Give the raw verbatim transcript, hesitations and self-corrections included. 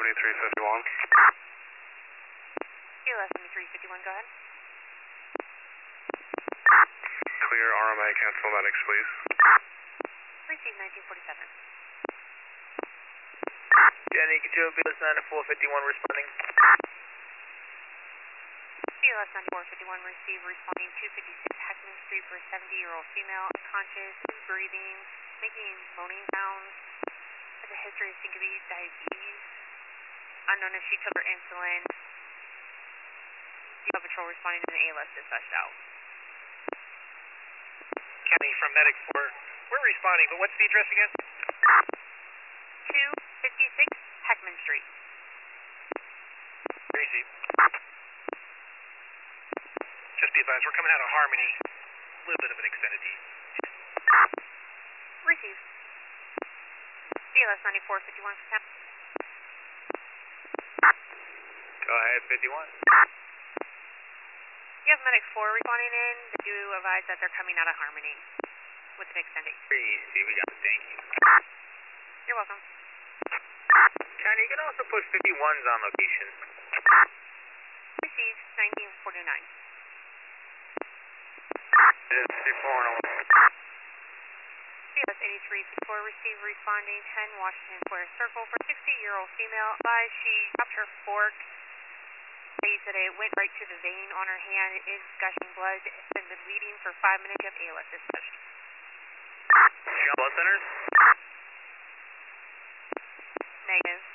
seventy-three fifty-one. C L S seventy-three fifty-one, go ahead. Clear R M A, cancel medics, please. Receive nineteen forty-seven. Jenny, control B S ninety-four fifty-one responding. C L S ninety-four fifty-one, receive, responding two fifty-six Heckman Street for a seventy-year-old female, unconscious, breathing, making moaning sounds, has a history of syncope, diabetes, unknown if she took her insulin. Depot Patrol responding to the A L S dispatched out. County from Medic four. We're responding, but what's the address again? two fifty-six Heckman Street. Receive. Just be advised, we're coming out of Harmony. A little bit of an extended D. Receive. C L S ninety-four fifty-one for count. Go ahead, fifty-one. You have Medic four responding in. They do advise that they're coming out of Harmony with an extended. Receive, we got it, thank you. You're welcome. County, you can also put fifty-ones on location. Receive nineteen forty-nine. fifty-four and C L S eighty-three fifty-four, receive, responding ten Washington Square Circle for sixty-year-old female. Advised she dropped her fork. They said it went right to the vein on her hand. It is gushing blood. It's been bleeding for five minutes. You have A L S dispatched. blood centers? Negative.